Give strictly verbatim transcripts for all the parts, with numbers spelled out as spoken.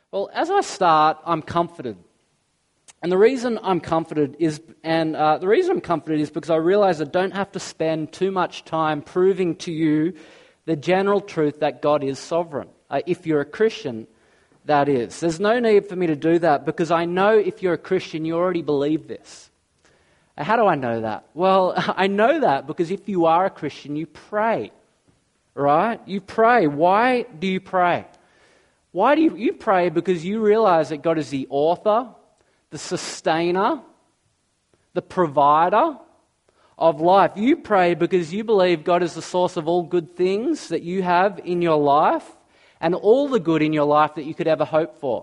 Well, as I start, I'm comforted. And the reason I'm comforted is, and uh, the reason I'm comforted is because I realize I don't have to spend too much time proving to you the general truth that God is sovereign. Uh, if you're a Christian, that is. There's no need for me to do that because I know if you're a Christian, you already believe this. Uh, how do I know that? Well, I know that because if you are a Christian, you pray, right? You pray. Why do you pray? Why do you, you pray? Because you realize that God is the author, the sustainer, the provider of life. You pray because you believe God is the source of all good things that you have in your life and all the good in your life that you could ever hope for.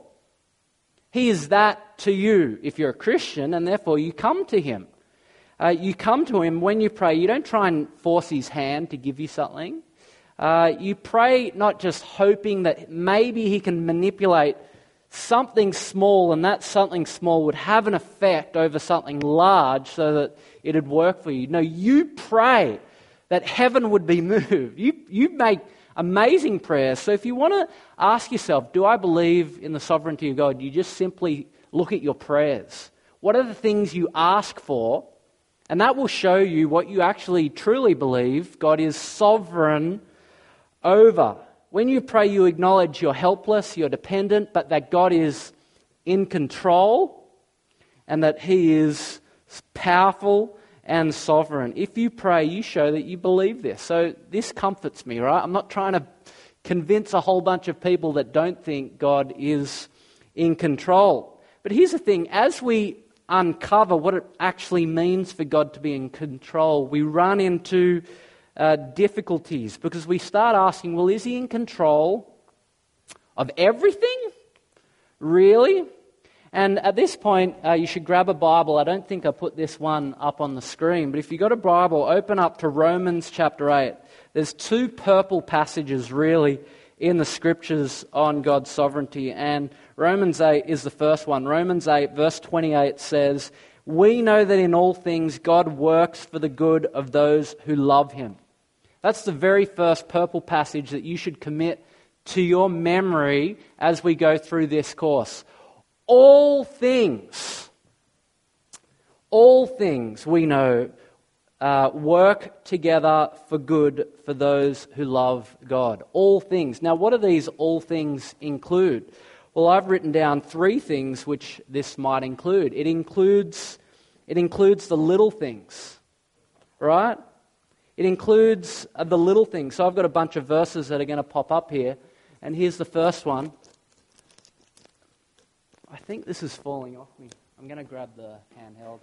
He is that to you if you're a Christian, and therefore you come to Him. Uh, you come to Him when you pray. You don't try and force His hand to give you something. Uh, you pray not just hoping that maybe He can manipulate something small and that something small would have an effect over something large so that it'd work for you. No, you pray that heaven would be moved. You, you make amazing prayers. So if you want to ask yourself, do I believe in the sovereignty of God? You just simply look at your prayers. What are the things you ask for? And that will show you what you actually truly believe God is sovereign over. When you pray, you acknowledge you're helpless, you're dependent, but that God is in control and that He is powerful and sovereign. If you pray, you show that you believe this. So this comforts me, right? I'm not trying to convince a whole bunch of people that don't think God is in control. But here's the thing, as we uncover what it actually means for God to be in control, we run into Uh, difficulties because we start asking, well, is He in control of everything? Really? And at this point, uh, you should grab a Bible. I don't think I put this one up on the screen, but if you've got a Bible, open up to Romans chapter eight. There's two purple passages really in the Scriptures on God's sovereignty, and Romans eight is the first one. Romans eight verse twenty-eight says, "We know that in all things God works for the good of those who love Him." That's the very first purple passage that you should commit to your memory as we go through this course. All things, all things we know uh, work together for good for those who love God. All things. Now, what do these all things include? Well, I've written down three things which this might include. It includes, it includes the little things, right? It includes the little things. So I've got a bunch of verses that are going to pop up here. And here's the first one. I think this is falling off me. I'm going to grab the handheld.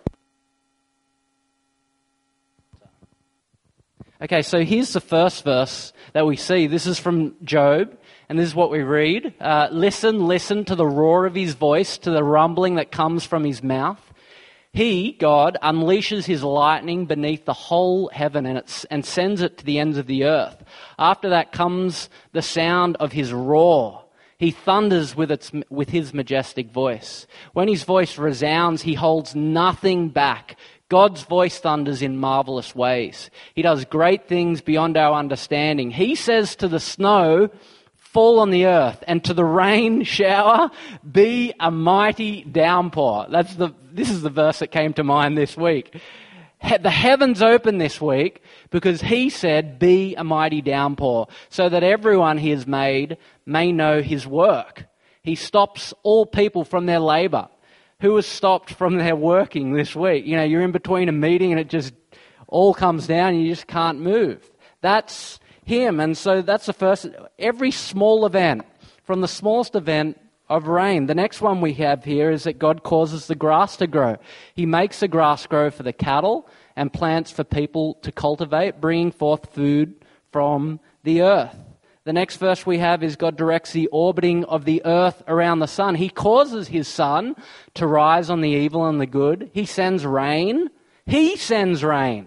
Okay, so here's the first verse that we see. This is from Job, and this is what we read. Uh, listen, listen to the roar of His voice, to the rumbling that comes from His mouth. He, God, unleashes His lightning beneath the whole heaven and, it's, and sends it to the ends of the earth. After that comes the sound of His roar. He thunders with, its, with His majestic voice. When His voice resounds, He holds nothing back. God's voice thunders in marvelous ways. He does great things beyond our understanding. He says to the snow, fall on the earth, and to the rain shower, be a mighty downpour. That's the. This is the verse that came to mind this week. He, the heavens open this week because He said, be a mighty downpour, so that everyone He has made may know His work. He stops all people from their labor. Who was stopped from their working this week? You know, you're in between a meeting and it just all comes down and you just can't move. That's Him. And so that's the first, every small event, from the smallest event of rain. The next one we have here is that God causes the grass to grow. He makes the grass grow for the cattle and plants for people to cultivate, bringing forth food from the earth. The next verse we have is God directs the orbiting of the earth around the sun. He causes His sun to rise on the evil and the good. He sends rain. He sends rain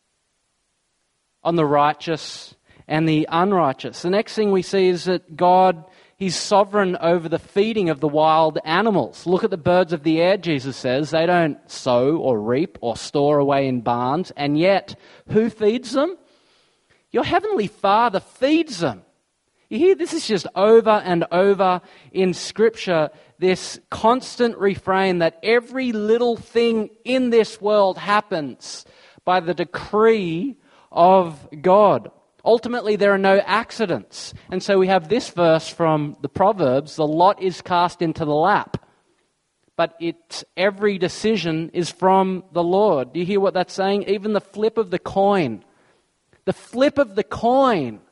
on the righteous and the unrighteous. The next thing we see is that God, He's sovereign over the feeding of the wild animals. Look at the birds of the air, Jesus says. They don't sow or reap or store away in barns. And yet, who feeds them? Your heavenly Father feeds them. You hear this is just over and over in Scripture, this constant refrain that every little thing in this world happens by the decree of God. Ultimately, there are no accidents. And so we have this verse from the Proverbs, the lot is cast into the lap, but it's, every decision is from the Lord. Do you hear what that's saying? Even the flip of the coin. The flip of the coin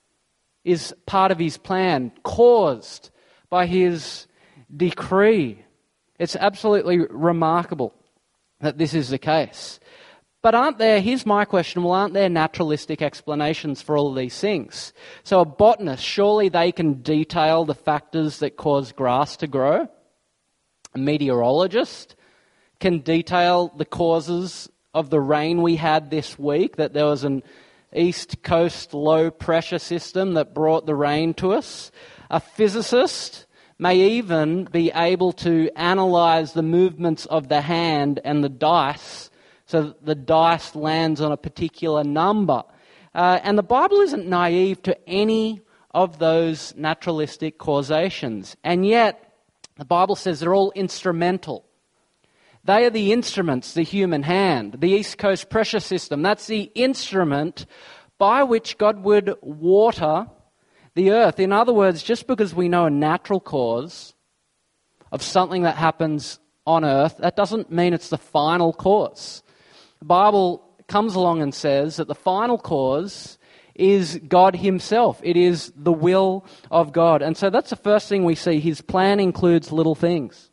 is part of his plan, caused by his decree. It's absolutely remarkable that this is the case. But aren't there, here's my question, well, aren't there naturalistic explanations for all of these things? So a botanist, surely they can detail the factors that cause grass to grow. A meteorologist can detail the causes of the rain we had this week, that there was an East Coast low pressure system that brought the rain to us. A physicist may even be able to analyze the movements of the hand and the dice so that the dice lands on a particular number. Uh, and the Bible isn't naive to any of those naturalistic causations. And yet, the Bible says they're all instrumental. They are the instruments, the human hand, the East Coast pressure system. That's the instrument by which God would water the earth. In other words, just because we know a natural cause of something that happens on earth, that doesn't mean it's the final cause. The Bible comes along and says that the final cause is God himself. It is the will of God. And so that's the first thing we see. His plan includes little things.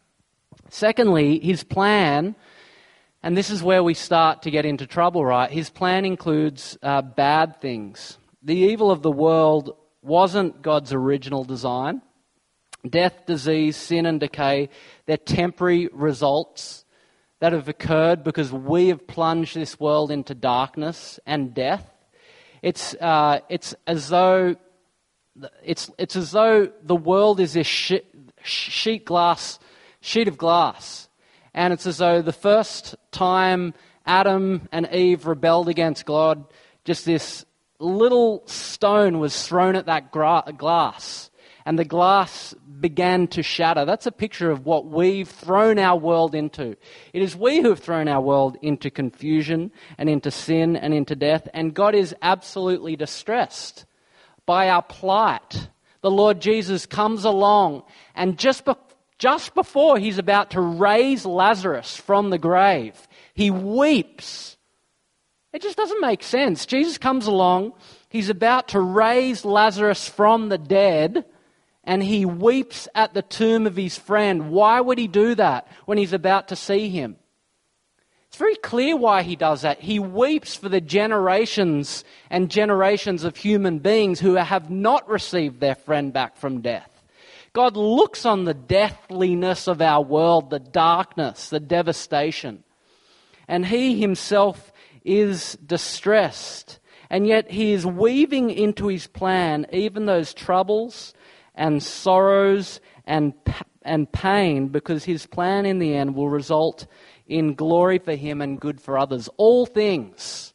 Secondly, his plan, and this is where we start to get into trouble, right? His plan includes uh, bad things. The evil of the world wasn't God's original design. Death, disease, sin and decay, they're temporary results that have occurred because we have plunged this world into darkness and death. It's uh, it's as though it's it's as though the world is this sheet, sheet glass. sheet of glass. And it's as though the first time Adam and Eve rebelled against God, just this little stone was thrown at that gra- glass. And the glass began to shatter. That's a picture of what we've thrown our world into. It is we who have thrown our world into confusion and into sin and into death. And God is absolutely distressed by our plight. The Lord Jesus comes along and just before Just before he's about to raise Lazarus from the grave, he weeps. It just doesn't make sense. Jesus comes along, he's about to raise Lazarus from the dead, and he weeps at the tomb of his friend. Why would he do that when he's about to see him? It's very clear why he does that. He weeps for the generations and generations of human beings who have not received their friend back from death. God looks on the deathliness of our world, the darkness, the devastation, and he himself is distressed. And yet he is weaving into his plan even those troubles and sorrows and, and pain, because his plan in the end will result in glory for him and good for others. All things.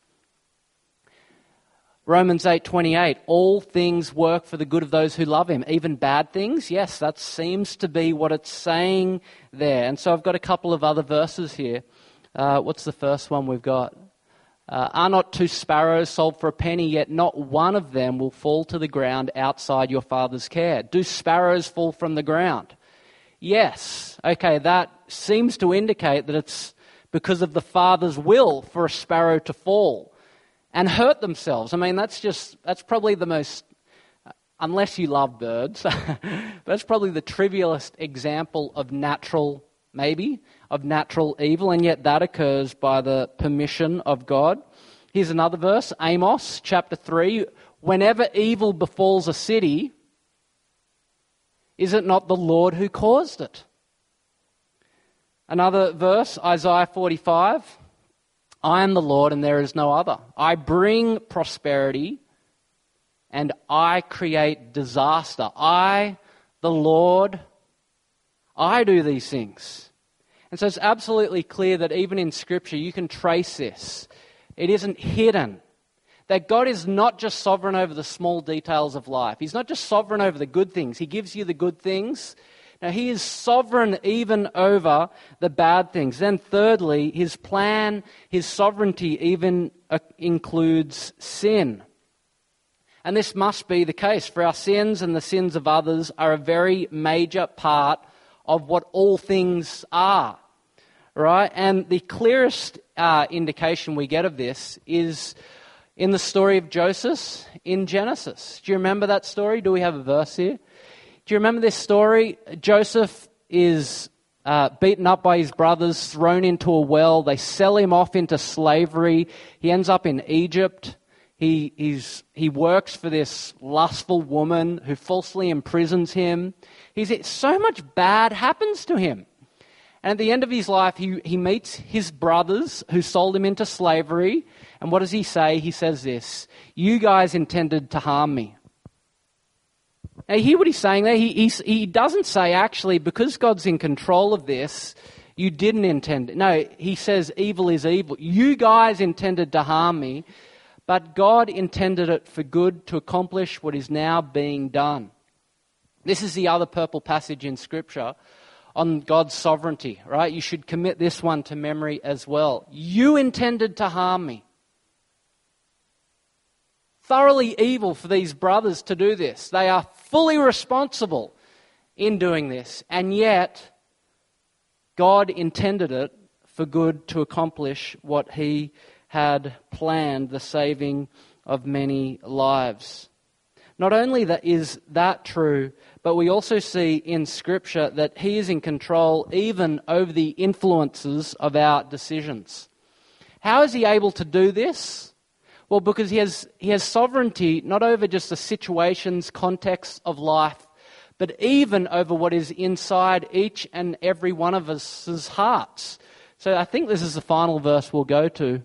Romans eight twenty-eight, all things work for the good of those who love him, even bad things. Yes, that seems to be what it's saying there. And so I've got a couple of other verses here. Uh, what's the first one we've got? Uh, Are not two sparrows sold for a penny, yet not one of them will fall to the ground outside your Father's care? Do sparrows fall from the ground? Yes. Okay, that seems to indicate that it's because of the Father's will for a sparrow to fall and hurt themselves. I mean, that's just, that's probably the most, unless you love birds, that's probably the trivialist example of natural, maybe, of natural evil, and yet that occurs by the permission of God. Here's another verse, Amos chapter three, whenever evil befalls a city, is it not the Lord who caused it? Another verse, Isaiah forty-five, I am the Lord and there is no other. I bring prosperity and I create disaster. I, the Lord, I do these things. And so it's absolutely clear that even in Scripture you can trace this. It isn't hidden that God is not just sovereign over the small details of life. He's not just sovereign over the good things. He gives you the good things. Now, he is sovereign even over the bad things. Then thirdly, his plan, his sovereignty even uh, includes sin. And this must be the case, for our sins and the sins of others are a very major part of what all things are, right? And the clearest uh, indication we get of this is in the story of Joseph in Genesis. Do you remember that story? Do we have a verse here? Do you remember this story? Joseph is uh, beaten up by his brothers, thrown into a well. They sell him off into slavery. He ends up in Egypt. He he's, he works for this lustful woman who falsely imprisons him. He's, so much bad happens to him. And at the end of his life, he, he meets his brothers who sold him into slavery. And what does he say? He says this: "You guys intended to harm me." Now, you hear what he's saying there? He, he, he doesn't say, actually, because God's in control of this, you didn't intend it. No, he says evil is evil. You guys intended to harm me, but God intended it for good to accomplish what is now being done. This is the other purple passage in Scripture on God's sovereignty, right? You should commit this one to memory as well. You intended to harm me. Thoroughly evil for these brothers to do this. They are fully responsible in doing this, and yet God intended it for good to accomplish what he had planned, the saving of many lives. Not only that is that true, but we also see in Scripture that he is in control even over the influences of our decisions. How is he able to do this? Well, because he has he has sovereignty not over just the situations, contexts of life, but even over what is inside each and every one of us' hearts. So I think this is the final verse we'll go to.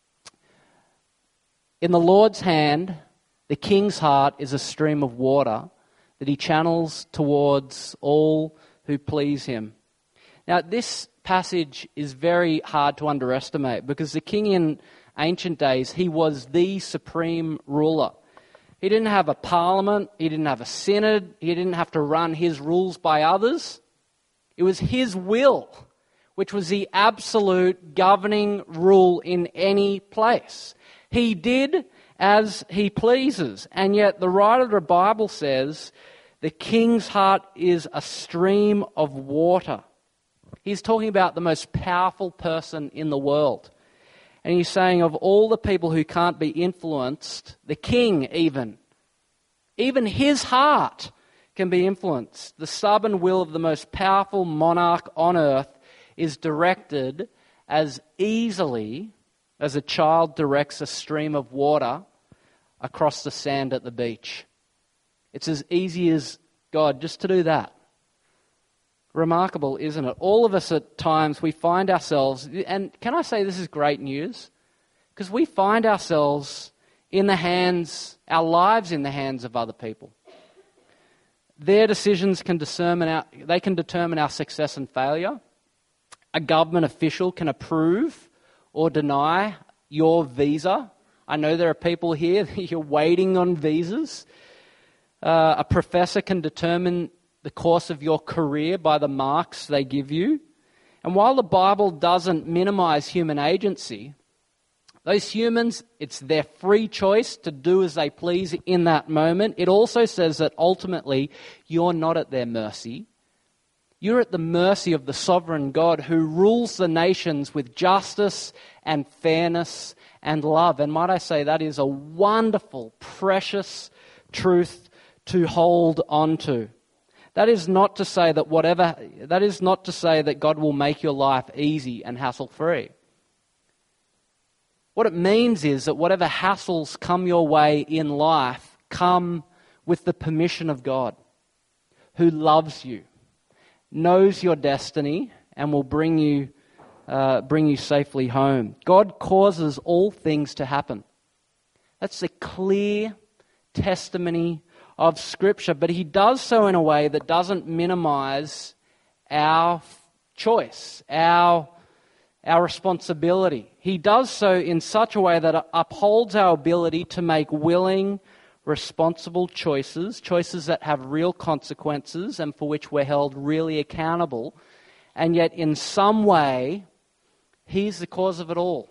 In the Lord's hand, the king's heart is a stream of water that he channels towards all who please him. Now, this passage is very hard to underestimate because the king in ancient days, he was the supreme ruler. He didn't have a parliament, he didn't have a synod, he didn't have to run his rules by others. It was his will, which was the absolute governing rule in any place. He did as he pleases, and yet the writer of the Bible says the king's heart is a stream of water. He's talking about the most powerful person in the world. And he's saying of all the people who can't be influenced, the king even, even his heart can be influenced. The stubborn will of the most powerful monarch on earth is directed as easily as a child directs a stream of water across the sand at the beach. It's as easy as God just to do that. Remarkable, isn't it? All of us at times, we find ourselves, and can I say this is great news? Because we find ourselves in the hands, our lives in the hands of other people. Their decisions can determine our, they can determine our success and failure. A government official can approve or deny your visa. I know there are people here that you're waiting on visas. Uh, a professor can determine the course of your career by the marks they give you. And while the Bible doesn't minimize human agency, those humans, it's their free choice to do as they please in that moment. It also says that ultimately you're not at their mercy. You're at the mercy of the sovereign God who rules the nations with justice and fairness and love. And might I say, that is a wonderful, precious truth to hold on to. That is not to say that whatever, that is not to say that God will make your life easy and hassle-free. What it means is that whatever hassles come your way in life come with the permission of God, who loves you, knows your destiny, and will bring you, uh, bring you safely home. God causes all things to happen. That's a clear testimony of Scripture, but he does so in a way that doesn't minimize our choice, our, our responsibility. He does so in such a way that upholds our ability to make willing, responsible choices, choices that have real consequences and for which we're held really accountable. And yet in some way, He's the cause of it all.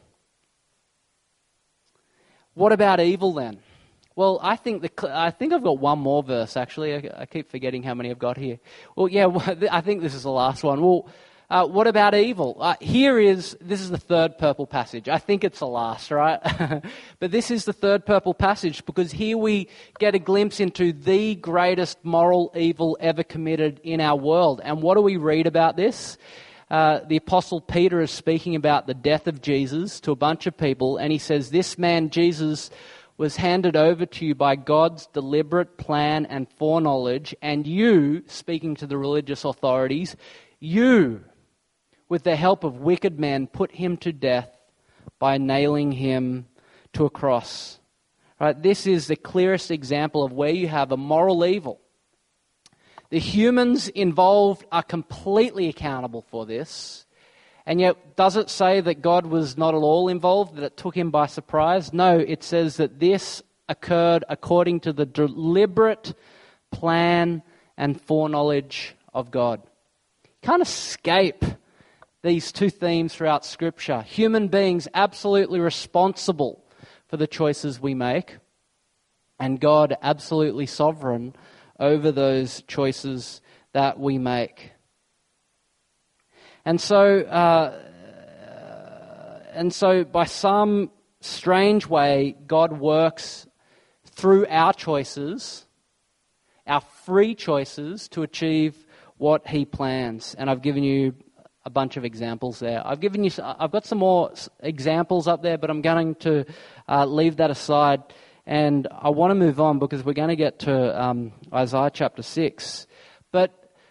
What about evil then? Well, I think the I think I've got one more verse, actually. I, I keep forgetting how many I've got here. Well, yeah, I think this is the last one. Well, uh, what about evil? Uh, here is, this is the third purple passage. I think it's the last, right? But this is the third purple passage because here we get a glimpse into the greatest moral evil ever committed in our world. And what do we read about this? Uh, the Apostle Peter is speaking about the death of Jesus to a bunch of people, and he says, this man, Jesus, was handed over to you by God's deliberate plan and foreknowledge, and you, speaking to the religious authorities, you, with the help of wicked men, put him to death by nailing him to a cross. Right? This is the clearest example of where you have a moral evil. The humans involved are completely accountable for this. And yet, does it say that God was not at all involved, that it took him by surprise? No, it says that this occurred according to the deliberate plan and foreknowledge of God. You can't escape these two themes throughout Scripture. Human beings absolutely responsible for the choices we make, and God absolutely sovereign over those choices that we make. And so, uh, and so by some strange way, God works through our choices, our free choices, to achieve what He plans. And I've given you a bunch of examples there. I've given you, I've got some more examples up there, but I'm going to uh, leave that aside. And I want to move on because we're going to get to um, Isaiah chapter six. But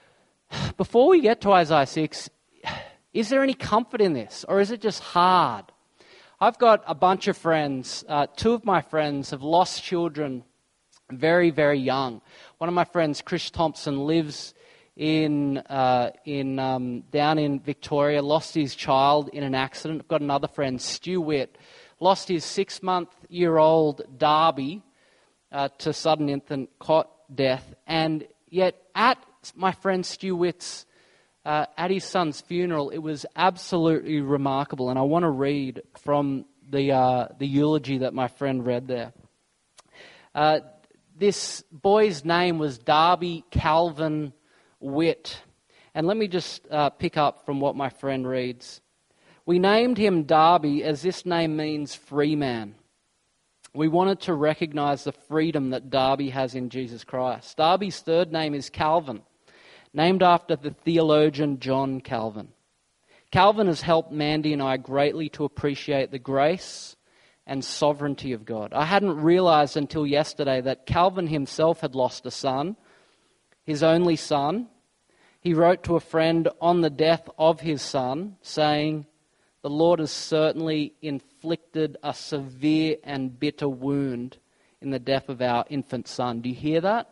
before we get to Isaiah six, is there any comfort in this, or is it just hard? I've got a bunch of friends. Uh, two of my friends have lost children very, very young. One of my friends, Chris Thompson, lives in uh, in um, down in Victoria, lost his child in an accident. I've got another friend, Stu Witt, lost his six-month-year-old Darby uh, to sudden infant cot death. And yet at my friend Stu Witt's, uh, at his son's funeral, it was absolutely remarkable. And I want to read from the uh, the eulogy that my friend read there. Uh, this boy's name was Darby Calvin Witt. And let me just uh, pick up from what my friend reads. We named him Darby as this name means free man. We wanted to recognize the freedom that Darby has in Jesus Christ. Darby's third name is Calvin, named after the theologian John Calvin. Calvin has helped Mandy and I greatly to appreciate the grace and sovereignty of God. I hadn't realized until yesterday that Calvin himself had lost a son, his only son. He wrote to a friend on the death of his son, saying, "The Lord has certainly inflicted a severe and bitter wound in the death of our infant son." Do you hear that?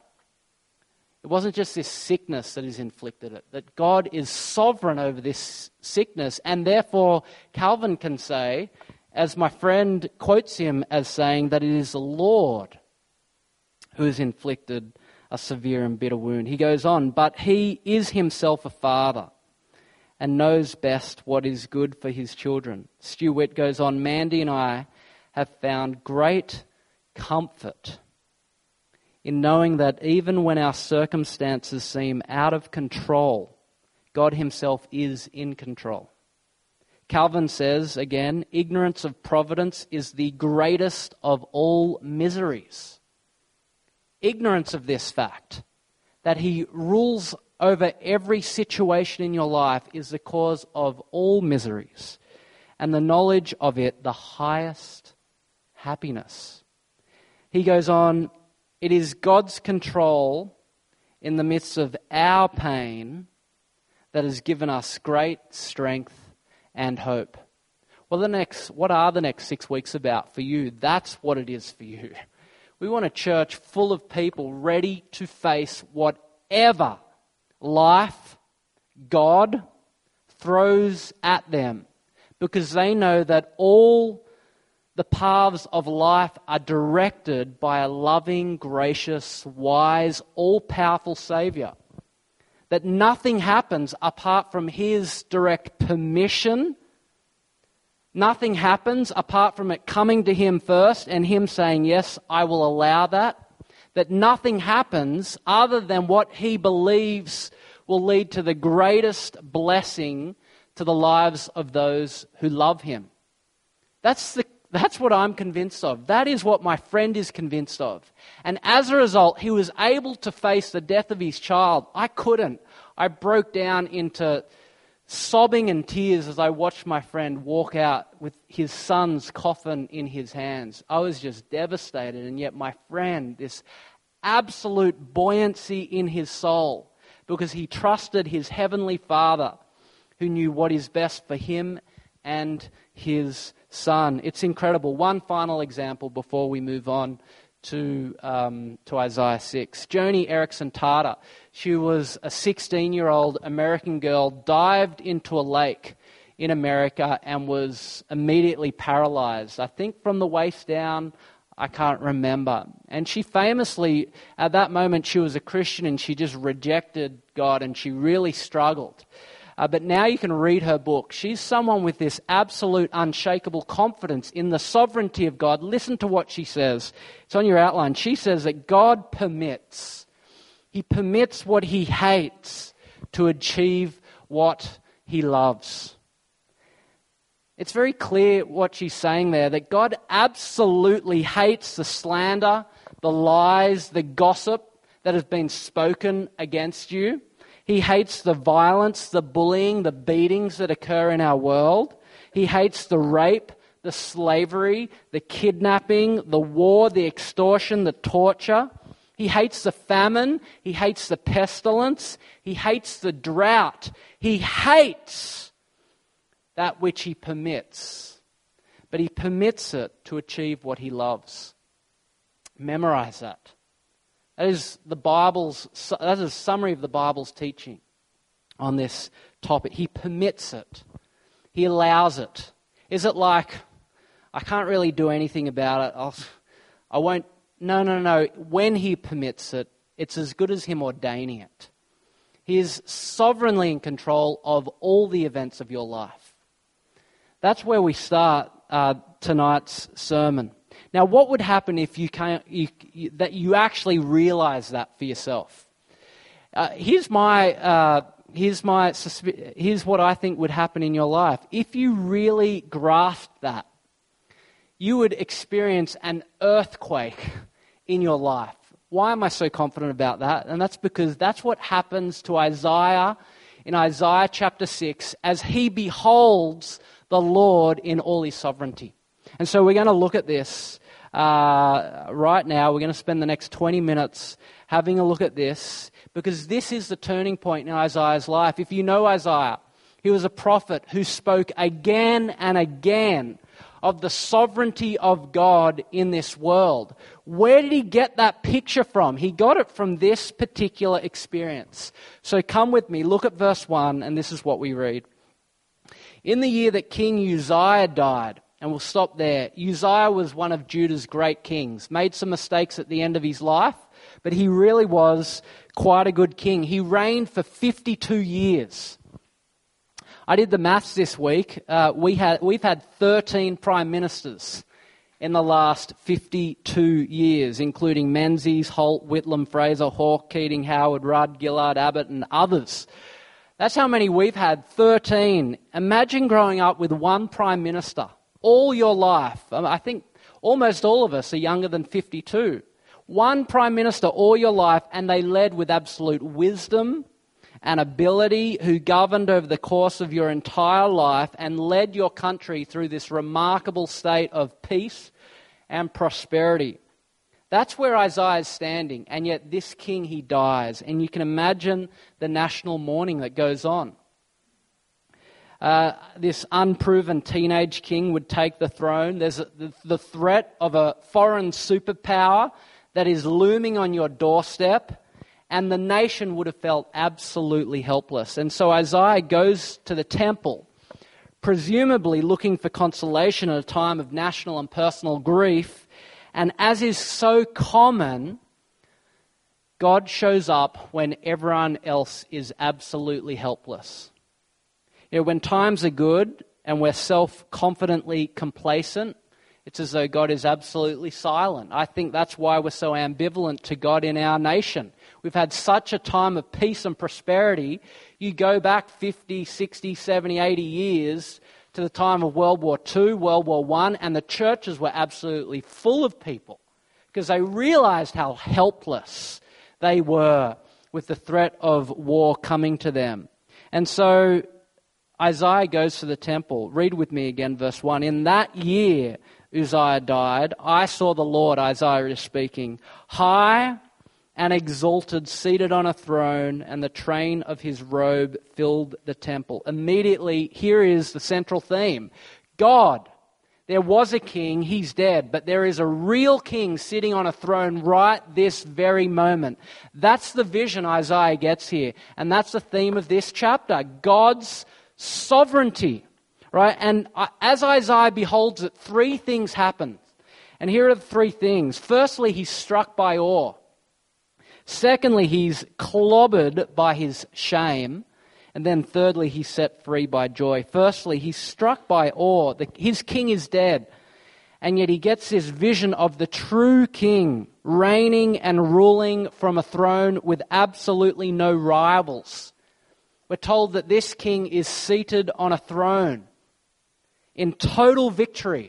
It wasn't just this sickness that has inflicted it, that God is sovereign over this sickness, and therefore Calvin can say, as my friend quotes him as saying, that it is the Lord who has inflicted a severe and bitter wound. He goes on, but he is himself a father and knows best what is good for his children. Stu Witt goes on, Mandy and I have found great comfort in knowing that even when our circumstances seem out of control, God himself is in control. Calvin says, again, ignorance of providence is the greatest of all miseries. Ignorance of this fact, that he rules over every situation in your life, is the cause of all miseries, and the knowledge of it, the highest happiness. He goes on, it is God's control in the midst of our pain that has given us great strength and hope. Well, the next, what are the next six weeks about for you? That's what it is for you. We want a church full of people ready to face whatever life, God, throws at them, because they know that all the paths of life are directed by a loving, gracious, wise, all-powerful Saviour. That nothing happens apart from His direct permission. Nothing happens apart from it coming to Him first and Him saying, yes, I will allow that. That nothing happens other than what He believes will lead to the greatest blessing to the lives of those who love Him. That's the That's what I'm convinced of. That is what my friend is convinced of. And as a result, he was able to face the death of his child. I couldn't. I broke down into sobbing and tears as I watched my friend walk out with his son's coffin in his hands. I was just devastated. And yet my friend, this absolute buoyancy in his soul, because he trusted his heavenly Father who knew what is best for him and his son. It's incredible. One final example before we move on to um, to Isaiah six. Joni Eareckson Tada, she was a sixteen-year-old American girl, dived into a lake in America and was immediately paralyzed. I think from the waist down, I can't remember. And she famously, at that moment, she was a Christian and she just rejected God and she really struggled. Uh, but now you can read her book. She's someone with this absolute unshakable confidence in the sovereignty of God. Listen to what she says. It's on your outline. She says that God permits. He permits what He hates to achieve what He loves. It's very clear what she's saying there, that God absolutely hates the slander, the lies, the gossip that has been spoken against you. He hates the violence, the bullying, the beatings that occur in our world. He hates the rape, the slavery, the kidnapping, the war, the extortion, the torture. He hates the famine. He hates the pestilence. He hates the drought. He hates that which He permits. But He permits it to achieve what He loves. Memorize that. That is the Bible's, that is a summary of the Bible's teaching on this topic. He permits it. He allows it. Is it like, I can't really do anything about it, I'll, I won't, no, no, no. When He permits it, it's as good as Him ordaining it. He is sovereignly in control of all the events of your life. That's where we start uh, tonight's sermon. Now, what would happen if you can't, you, you, that you actually realize that for yourself? Uh, here's my, uh, here's my, here's what I think would happen in your life. If you really grasped that, you would experience an earthquake in your life. Why am I so confident about that? And that's because that's what happens to Isaiah in Isaiah chapter six as he beholds the Lord in all His sovereignty. And so we're going to look at this uh, right now. We're going to spend the next twenty minutes having a look at this, because this is the turning point in Isaiah's life. If you know Isaiah, he was a prophet who spoke again and again of the sovereignty of God in this world. Where did he get that picture from? He got it from this particular experience. So come with me, look at verse one, and this is what we read. In the year that King Uzziah died, and we'll stop there. Uzziah was one of Judah's great kings. Made some mistakes at the end of his life, but he really was quite a good king. He reigned for fifty-two years. I did the maths this week. Uh, we had, we've had thirteen prime ministers in the last fifty-two years, including Menzies, Holt, Whitlam, Fraser, Hawke, Keating, Howard, Rudd, Gillard, Abbott, and others. That's how many we've had, thirteen. Imagine growing up with one prime minister all your life. I think almost all of us are younger than fifty-two. One prime minister all your life, and they led with absolute wisdom and ability, who governed over the course of your entire life and led your country through this remarkable state of peace and prosperity. That's where Isaiah is standing, and yet this king, he dies. And you can imagine the national mourning that goes on. Uh, this unproven teenage king would take the throne. There's a, the, the threat of a foreign superpower that is looming on your doorstep, and the nation would have felt absolutely helpless. And so Isaiah goes to the temple, presumably looking for consolation at a time of national and personal grief. And as is so common, God shows up when everyone else is absolutely helpless. You know, when times are good and we're self-confidently complacent, it's as though God is absolutely silent. I think that's why we're so ambivalent to God in our nation. We've had such a time of peace and prosperity. You go back fifty, sixty, seventy, eighty years to the time of World War Two, World War One, and the churches were absolutely full of people because they realized how helpless they were with the threat of war coming to them. And so Isaiah goes to the temple. Read with me again, verse one. In that year Uzziah died, I saw the Lord, Isaiah is speaking, high and exalted, seated on a throne, and the train of his robe filled the temple. Immediately, here is the central theme. God, there was a king, he's dead, but there is a real king sitting on a throne right this very moment. That's the vision Isaiah gets here, and that's the theme of this chapter, God's sovereignty. Right? And as Isaiah beholds it, three things happen. And here are the three things. Firstly, he's struck by awe. Secondly, he's clobbered by his shame. And then thirdly, he's set free by joy. Firstly, he's struck by awe. The, his king is dead. And yet he gets this vision of the true king reigning and ruling from a throne with absolutely no rivals. We're told that this king is seated on a throne in total victory,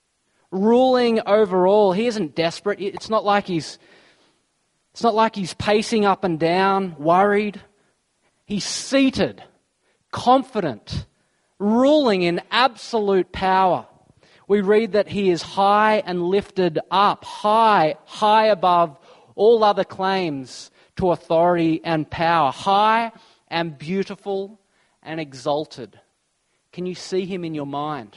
ruling over all. He isn't desperate. It's not like he's it's not like he's pacing up and down, worried. He's seated, confident, ruling in absolute power. We read that he is high and lifted up, high, high above all other claims to authority and power, high and beautiful and exalted. Can you see him in your mind?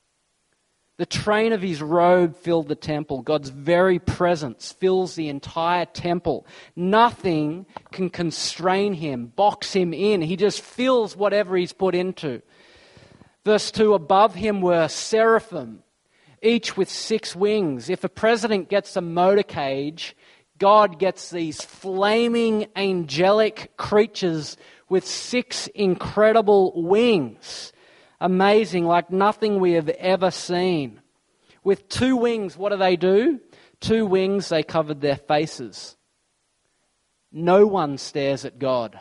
The train of his robe filled the temple. God's very presence fills the entire temple. Nothing can constrain him, box him in. He just fills whatever he's put into. Verse two, above him were seraphim, each with six wings. If a president gets a motorcade, God gets these flaming angelic creatures with six incredible wings. Amazing, like nothing we have ever seen. With two wings, what do they do? Two wings, they covered their faces. No one stares at God.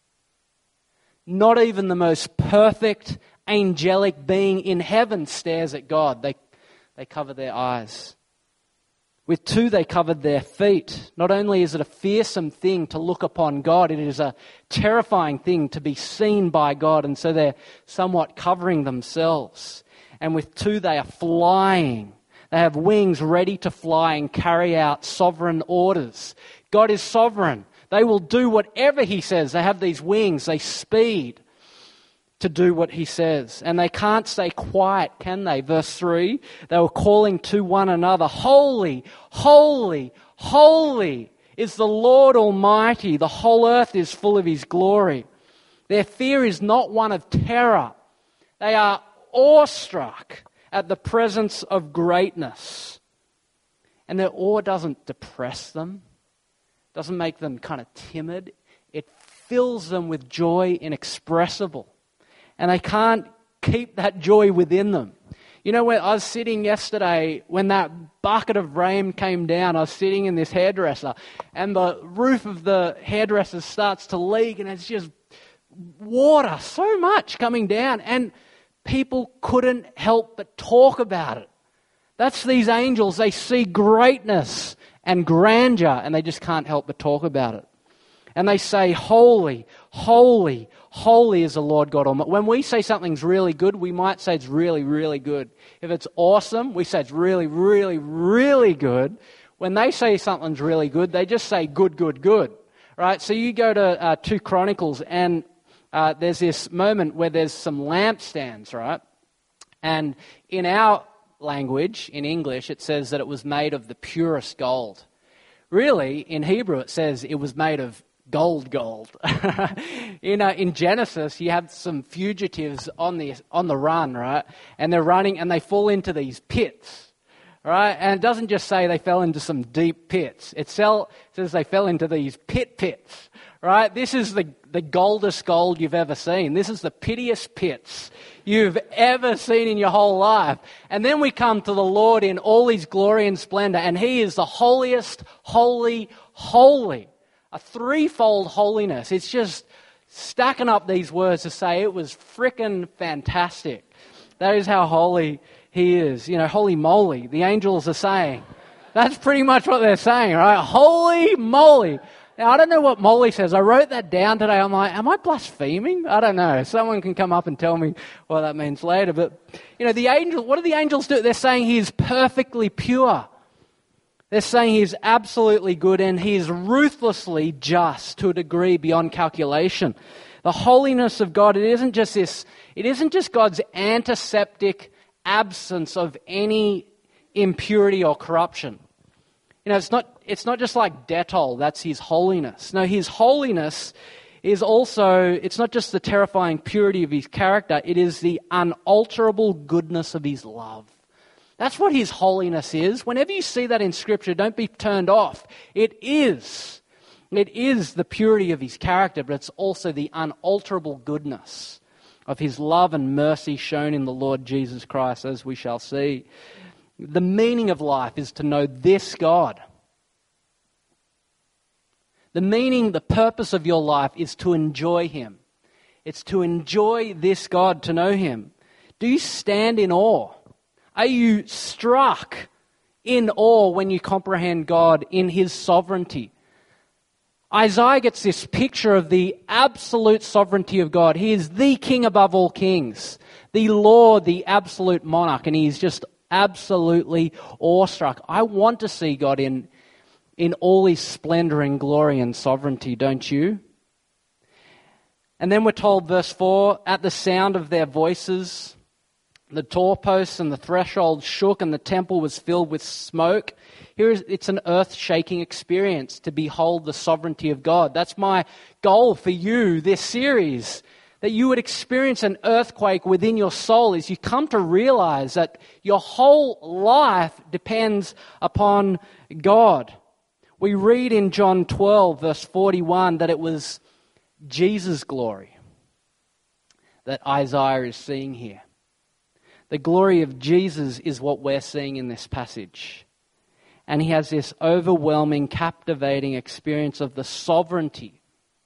Not even the most perfect angelic being in heaven stares at God. They, they cover their eyes. With two, they covered their feet. Not only is it a fearsome thing to look upon God, it is a terrifying thing to be seen by God, and so they're somewhat covering themselves. And with two, they are flying. They have wings ready to fly and carry out sovereign orders. God is sovereign. They will do whatever he says. They have these wings, they speed to do what he says. And they can't stay quiet, can they? Verse three, they were calling to one another, holy, holy, holy is the Lord Almighty. The whole earth is full of his glory. Their fear is not one of terror. They are awestruck at the presence of greatness. And their awe doesn't depress them, doesn't make them kind of timid. It fills them with joy inexpressible. And they can't keep that joy within them. You know, when I was sitting yesterday, when that bucket of rain came down, I was sitting in this hairdresser, and the roof of the hairdresser starts to leak, and it's just water, so much coming down, and people couldn't help but talk about it. That's these angels. They see greatness and grandeur, and they just can't help but talk about it. And they say, holy, holy, holy is the Lord God Almighty. When we say something's really good, we might say it's really, really good. If it's awesome, we say it's really, really, really good. When they say something's really good, they just say good, good, good. Right? So you go to uh, two Chronicles, and uh, there's this moment where there's some lampstands, right? And in our language, in English, it says that it was made of the purest gold. Really, in Hebrew, it says it was made of gold, gold. you know, in Genesis, you have some fugitives on the on the run, right? And they're running, and they fall into these pits, right? And it doesn't just say they fell into some deep pits. It sell, says they fell into these pit pits, right? This is the the goldest gold you've ever seen. This is the pittiest pits you've ever seen in your whole life. And then we come to the Lord in all his glory and splendor, and he is the holiest, holy, holy. A threefold holiness. It's just stacking up these words to say it was frickin' fantastic. That is how holy he is. You know, holy moly, the angels are saying. That's pretty much what they're saying, right? Holy moly. Now, I don't know what moly says. I wrote that down today. I'm like, am I blaspheming? I don't know. Someone can come up and tell me what that means later. But, you know, the angel, what do the angels do? They're saying he is perfectly pure. They're saying he is absolutely good and he is ruthlessly just to a degree beyond calculation. The holiness of God, it isn't just this, it isn't just God's antiseptic absence of any impurity or corruption. You know, it's not it's not just like Dettol, that's his holiness. No, his holiness is also, it's not just the terrifying purity of his character, it is the unalterable goodness of his love. That's what his holiness is. Whenever you see that in Scripture, don't be turned off. It is. It is the purity of his character, but it's also the unalterable goodness of his love and mercy shown in the Lord Jesus Christ, as we shall see. The meaning of life is to know this God. The meaning, the purpose of your life is to enjoy him. It's to enjoy this God, to know him. Do you stand in awe? Are you struck in awe when you comprehend God in his sovereignty? Isaiah gets this picture of the absolute sovereignty of God. He is the king above all kings, the Lord, the absolute monarch, and he's just absolutely awestruck. I want to see God in, in all his splendor and glory and sovereignty, don't you? And then we're told, verse four, at the sound of their voices, the doorposts and the threshold shook and the temple was filled with smoke. Here is, it's an earth-shaking experience to behold the sovereignty of God. That's my goal for you this series, that you would experience an earthquake within your soul as you come to realize that your whole life depends upon God. We read in John twelve, verse forty-one, that it was Jesus' glory that Isaiah is seeing here. The glory of Jesus is what we're seeing in this passage. And he has this overwhelming, captivating experience of the sovereignty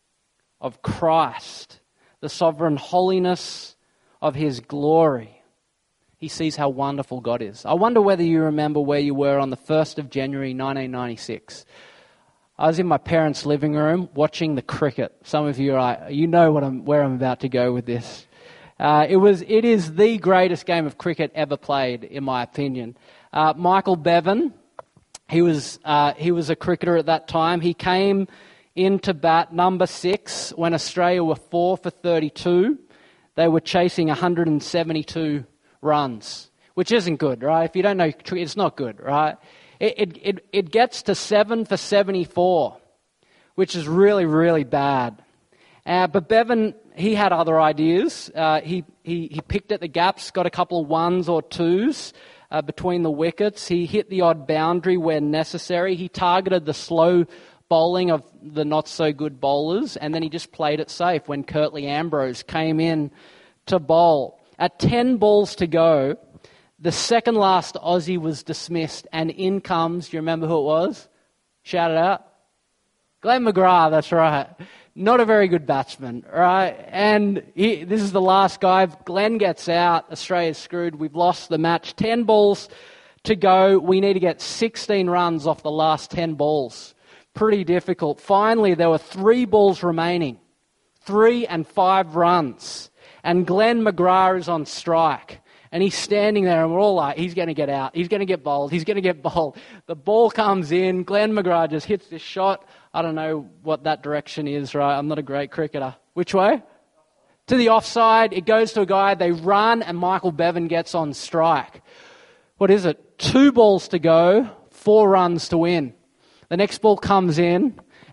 of Christ, the sovereign holiness of his glory. He sees how wonderful God is. I wonder whether you remember where you were on the first of January nineteen ninety-six. I was in my parents' living room watching the cricket. Some of you are, you know what I'm, where I'm about to go with this. Uh, it was, it is the greatest game of cricket ever played, in my opinion. Uh, Michael Bevan, he was uh, he was a cricketer at that time. He came into bat number six when Australia were four for thirty-two. They were chasing one hundred seventy-two runs, which isn't good, right? If you don't know, it's not good, right? It it it, it gets to seven for seventy-four, which is really, really bad. Uh, but Bevan, he had other ideas. Uh, he, he he picked at the gaps, got a couple of ones or twos uh, between the wickets. He hit the odd boundary where necessary. He targeted the slow bowling of the not-so-good bowlers, and then he just played it safe when Curtly Ambrose came in to bowl. At ten balls to go, the second last Aussie was dismissed, and in comes, do you remember who it was? Shout it out. Glenn McGrath, that's right. Not a very good batsman, right? And he, this is the last guy. If Glenn gets out, Australia's screwed. We've lost the match. Ten balls to go. We need to get sixteen runs off the last ten balls. Pretty difficult. Finally, there were three balls remaining. Three and five runs. And Glenn McGrath is on strike. And he's standing there and we're all like, he's going to get out. He's going to get bowled. He's going to get bowled. The ball comes in. Glenn McGrath just hits this shot. I don't know what that direction is, right? I'm not a great cricketer. Which way? To the offside. It goes to a guy. They run and Michael Bevan gets on strike. What is it? Two balls to go. Four runs to win. The next ball comes in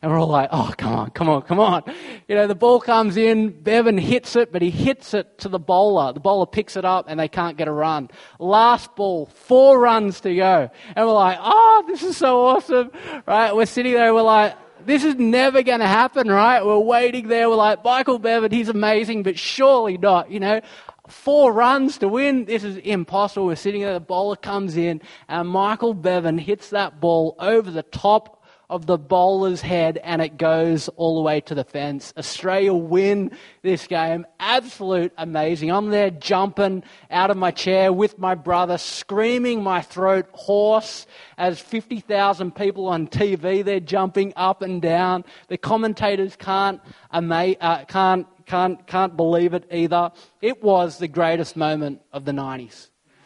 And we're all like, oh, come on, come on, come on. You know, the ball comes in, Bevan hits it, but he hits it to the bowler. The bowler picks it up and they can't get a run. Last ball, four runs to go. And we're like, oh, this is so awesome, right? We're sitting there, we're like, this is never going to happen, right? We're waiting there, we're like, Michael Bevan, he's amazing, but surely not, you know. Four runs to win, this is impossible. We're sitting there, the bowler comes in, and Michael Bevan hits that ball over the top of the bowler's head, and it goes all the way to the fence. Australia win this game. Absolute amazing. I'm there jumping out of my chair with my brother, screaming my throat hoarse as fifty thousand people on T V, they're jumping up and down. The commentators can't, ama- uh, can't, can't, can't believe it either. It was the greatest moment of the nineties.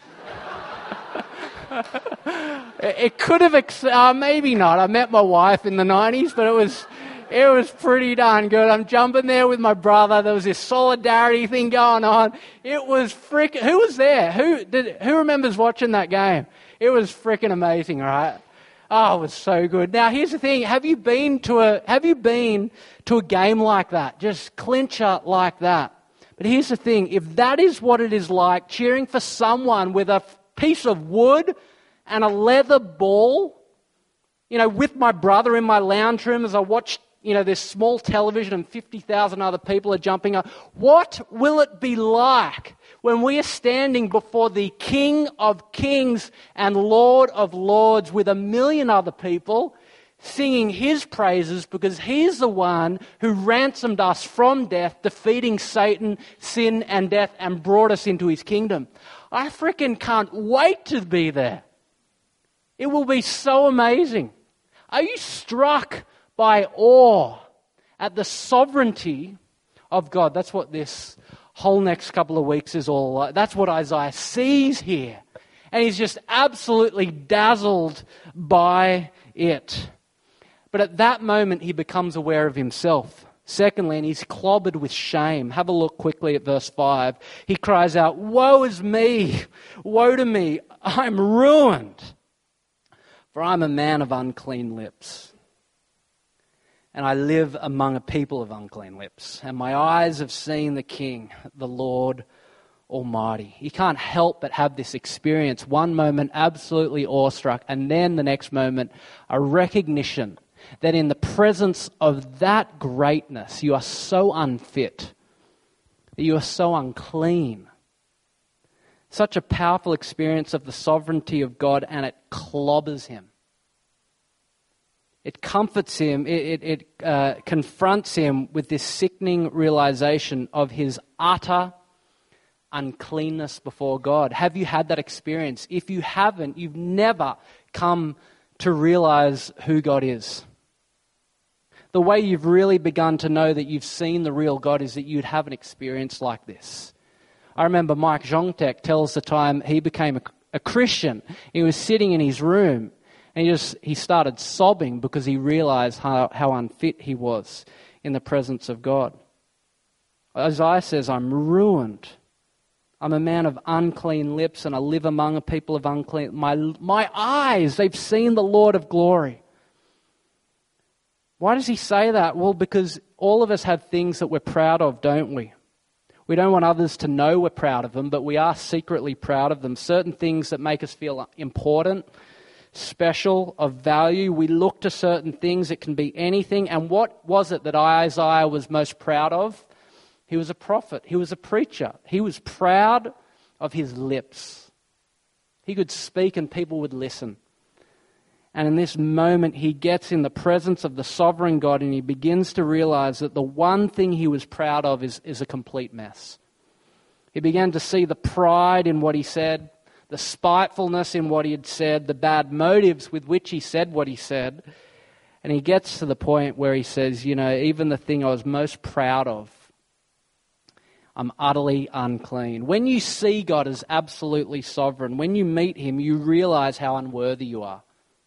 It could have, ex- uh, maybe not. I met my wife in the nineties, but it was, it was pretty darn good. I'm jumping there with my brother. There was this solidarity thing going on. It was freaking. Who was there? Who did? Who remembers watching that game? It was freaking amazing, right? Oh, it was so good. Now, here's the thing: have you been to a Have you been to a game like that? Just clincher like that. But here's the thing: if that is what it is like, cheering for someone with a piece of wood and a leather ball, you know, with my brother in my lounge room as I watch, you know, this small television and fifty thousand other people are jumping up. What will it be like when we are standing before the King of Kings and Lord of Lords with a million other people singing his praises because he's the one who ransomed us from death, defeating Satan, sin and death, and brought us into his kingdom? I freaking can't wait to be there. It will be so amazing. Are you struck by awe at the sovereignty of God? That's what this whole next couple of weeks is all like. That's what Isaiah sees here. And he's just absolutely dazzled by it. But at that moment, he becomes aware of himself. Secondly, and he's clobbered with shame. Have a look quickly at verse five. He cries out, "Woe is me! Woe to me! I'm ruined, for I'm a man of unclean lips. And I live among a people of unclean lips. And my eyes have seen the King, the Lord Almighty." You can't help but have this experience. One moment, absolutely awestruck, and then the next moment, a recognition that in the presence of that greatness, you are so unfit, that you are so unclean. Such a powerful experience of the sovereignty of God, and it clobbers him. It comforts him, it, it, it uh, confronts him with this sickening realization of his utter uncleanness before God. Have you had that experience? If you haven't, you've never come to realize who God is. The way you've really begun to know that you've seen the real God is that you'd have an experience like this. I remember Mike Zhongtek tells the time he became a, a Christian. He was sitting in his room and he just he started sobbing because he realized how, how unfit he was in the presence of God. Isaiah says, "I'm ruined. I'm a man of unclean lips and I live among a people of unclean. My, my eyes, they've seen the Lord of glory." Why does he say that? Well, because all of us have things that we're proud of, don't we? We don't want others to know we're proud of them, but we are secretly proud of them. Certain things that make us feel important, special, of value. We look to certain things. It can be anything. And what was it that Isaiah was most proud of? He was a prophet. He was a preacher. He was proud of his lips. He could speak and people would listen. And in this moment, he gets in the presence of the sovereign God and he begins to realize that the one thing he was proud of is, is a complete mess. He began to see the pride in what he said, the spitefulness in what he had said, the bad motives with which he said what he said. And he gets to the point where he says, you know, even the thing I was most proud of, I'm utterly unclean. When you see God as absolutely sovereign, when you meet him, you realize how unworthy you are.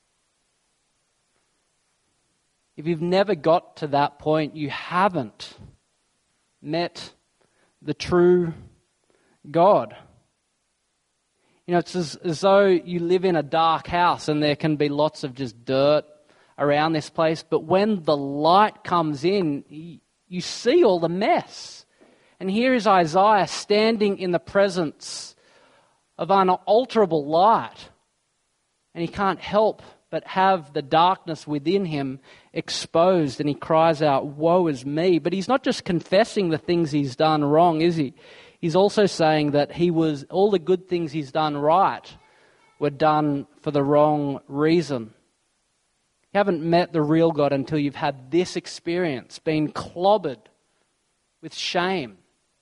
If you've never got to that point, you haven't met the true God. You know, it's as, as though you live in a dark house and there can be lots of just dirt around this place. But when the light comes in, you see all the mess. And here is Isaiah standing in the presence of unalterable light. And he can't help but have the darkness within him exposed. And he cries out, "Woe is me." But he's not just confessing the things he's done wrong, is he? He's also saying that he was all the good things he's done right were done for the wrong reason. You haven't met the real God until you've had this experience, been clobbered with shame.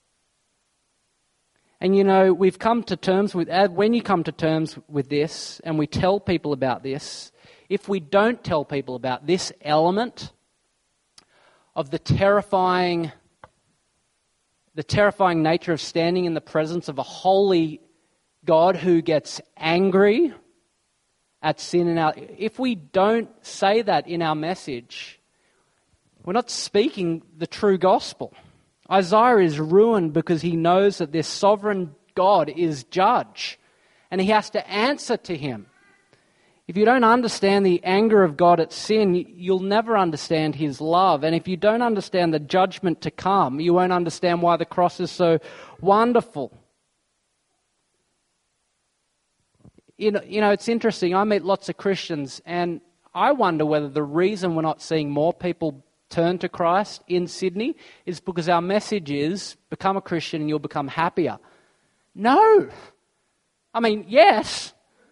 And you know, we've come to terms with, when you come to terms with this, and we tell people about this, if we don't tell people about this element of the terrifying, the terrifying nature of standing in the presence of a holy God who gets angry at sin in our, if we don't say that in our message, we're not speaking the true gospel. Isaiah is ruined because he knows that this sovereign God is judge, and he has to answer to him. If you don't understand the anger of God at sin, you'll never understand his love. And if you don't understand the judgment to come, you won't understand why the cross is so wonderful. You know, you know, it's interesting. I meet lots of Christians, and I wonder whether the reason we're not seeing more people turn to Christ in Sydney is because our message is, become a Christian and you'll become happier. No. I mean, yes,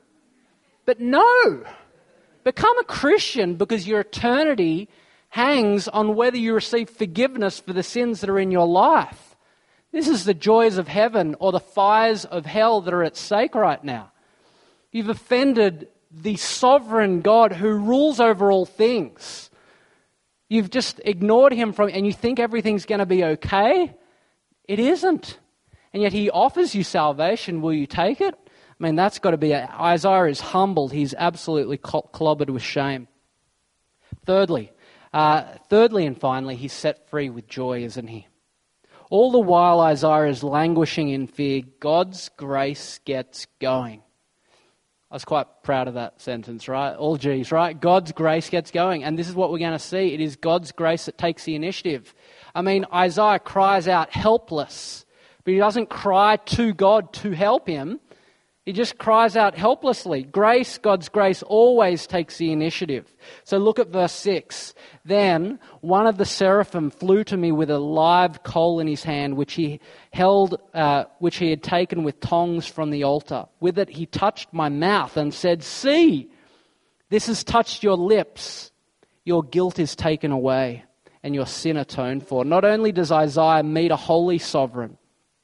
but no. Become a Christian because your eternity hangs on whether you receive forgiveness for the sins that are in your life. This is the joys of heaven or the fires of hell that are at stake right now. You've offended the sovereign God who rules over all things. You've just ignored him from, and you think everything's going to be okay. It isn't. And yet he offers you salvation. Will you take it? I mean, that's got to be, a, Isaiah is humbled. He's absolutely clobbered with shame. Thirdly, uh, thirdly and finally, he's set free with joy, isn't he? All the while Isaiah is languishing in fear, God's grace gets going. I was quite proud of that sentence, right? All G's, right? God's grace gets going. And this is what we're going to see. It is God's grace that takes the initiative. I mean, Isaiah cries out helpless, but he doesn't cry to God to help him. He just cries out helplessly. Grace, God's grace, always takes the initiative. So look at verse six. Then one of the seraphim flew to me with a live coal in his hand, which he held, uh, which he had taken with tongs from the altar. With it he touched my mouth and said, "See, this has touched your lips. Your guilt is taken away and your sin atoned for." Not only does Isaiah meet a holy sovereign,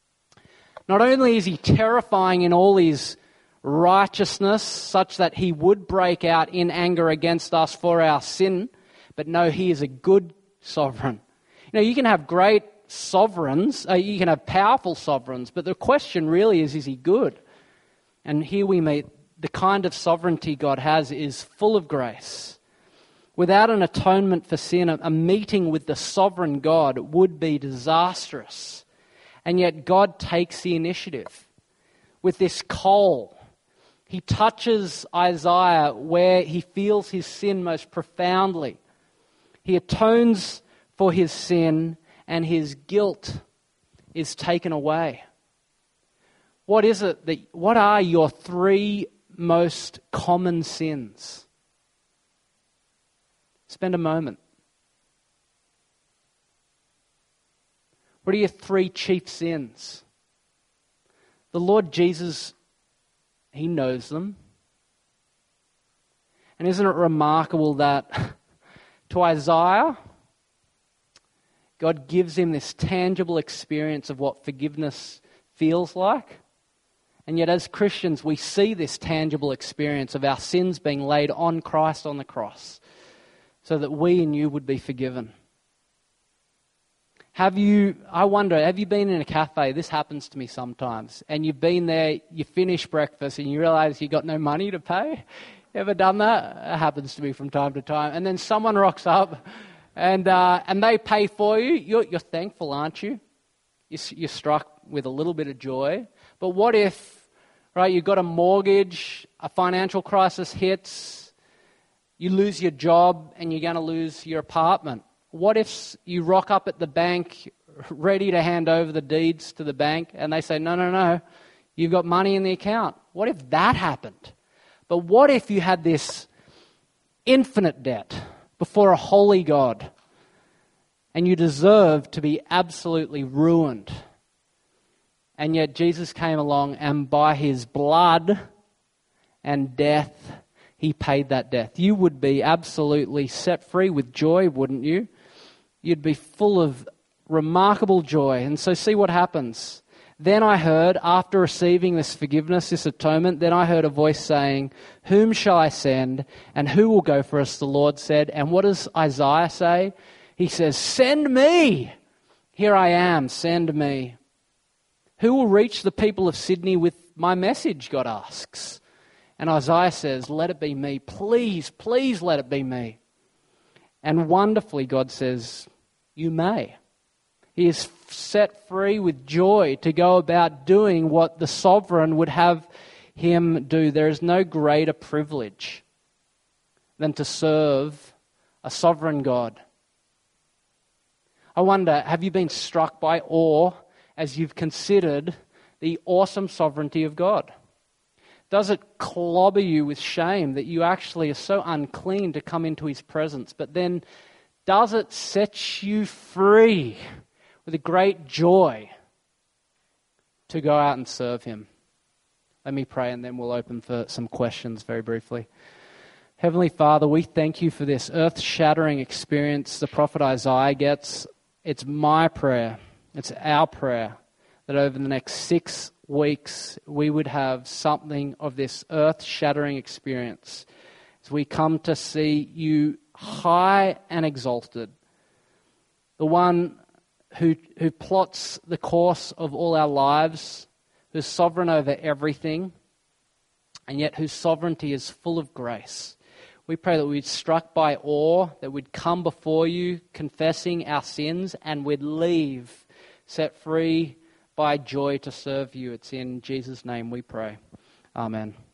not only is he terrifying in all his righteousness, such that he would break out in anger against us for our sin, but no, he is a good sovereign. You know, you can have great sovereigns, uh, you can have powerful sovereigns, but the question really is, is he good? And here we meet the kind of sovereignty God has is full of grace. Without an atonement for sin, a meeting with the sovereign God would be disastrous. And yet God takes the initiative. With this coal, he touches Isaiah where he feels his sin most profoundly. He atones for his sin and his guilt is taken away. What is it that, what are your three most common sins? Spend a moment. What are your three chief sins? The Lord Jesus, he knows them. And isn't it remarkable that to Isaiah, God gives him this tangible experience of what forgiveness feels like. And yet as Christians, we see this tangible experience of our sins being laid on Christ on the cross so that we and you would be forgiven. Have you, I wonder, have you been in a cafe? This happens to me sometimes. And you've been there, you finish breakfast and you realize you got no money to pay. Ever done that? It happens to me from time to time. And then someone rocks up and uh, and they pay for you. You're, you're thankful, aren't you? You're, you're struck with a little bit of joy. But what if, right, you've got a mortgage, a financial crisis hits, you lose your job and you're going to lose your apartment? What if you rock up at the bank ready to hand over the deeds to the bank and they say, no, no, no, you've got money in the account? What if that happened? But what if you had this infinite debt before a holy God and you deserved to be absolutely ruined? And yet Jesus came along and by his blood and death, he paid that death. You would be absolutely set free with joy, wouldn't you? You'd be full of remarkable joy. And so see what happens. Then I heard, after receiving this forgiveness, this atonement, then I heard a voice saying, whom shall I send, and who will go for us, the Lord said. And what does Isaiah say? He says, send me. Here I am, send me. Who will reach the people of Sydney with my message, God asks. And Isaiah says, let it be me. Please, please let it be me. And wonderfully, God says, you may. He is set free with joy to go about doing what the sovereign would have him do. There is no greater privilege than to serve a sovereign God. I wonder, have you been struck by awe as you've considered the awesome sovereignty of God? Does it clobber you with shame that you actually are so unclean to come into his presence? But then does it set you free with a great joy to go out and serve him? Let me pray and then we'll open for some questions very briefly. Heavenly Father, we thank you for this earth-shattering experience the prophet Isaiah gets. It's my prayer, it's our prayer, that over the next six weeks we would have something of this earth-shattering experience as we come to see you high and exalted, the one who, who plots the course of all our lives, who's sovereign over everything, and yet whose sovereignty is full of grace. We pray that we'd struck by awe, that we'd come before you confessing our sins, and we'd leave set free by joy to serve you. It's in Jesus' name we pray. Amen.